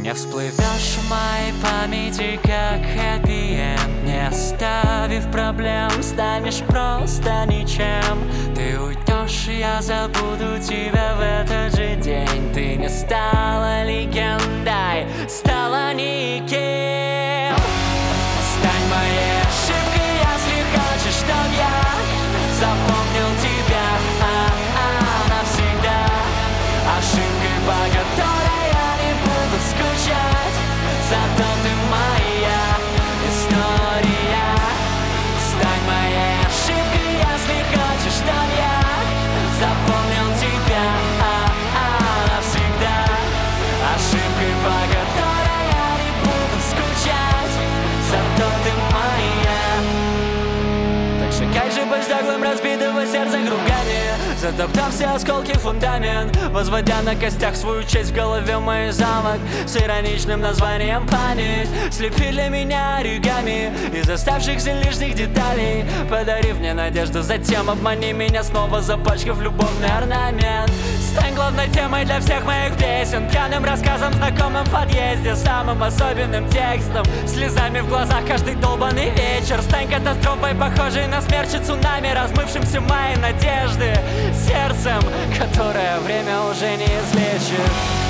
Не всплывешь в моей памяти как хэппи-энд, не оставив проблем, станешь просто ничем. Ты уйдешь, я забуду тебя в этот же день. Ты не стала легендой, стала никем. Стань моей ошибкой, если хочешь, чтоб я запомнил тебя навсегда. Ошибкой, по которой я не буду скучать, зато ты моя история. Стань моей ошибкой, если хочешь, чтоб я запомнил тебя навсегда. Ошибкой, по которой я не буду скучать, зато ты моя. Так шагай же по стеклам разбитого сердца кругами, затоптав все осколки фундамент, возводя на костях свою честь в голове мой замок с ироничным названием память. Слепи для меня оригами из оставшихся лишних деталей, подарив мне надежду, затем обмани меня снова, запачкав любовный орнамент. Стань главной темой для всех моих песен, пьяным рассказом, знакомым в подъезде, самым особенным текстом, слезами в глазах каждый долбанный вечер. Стань катастрофой, похожей на смерч и цунами, размывшимся мои надежды, сердцем, которое время уже не излечит.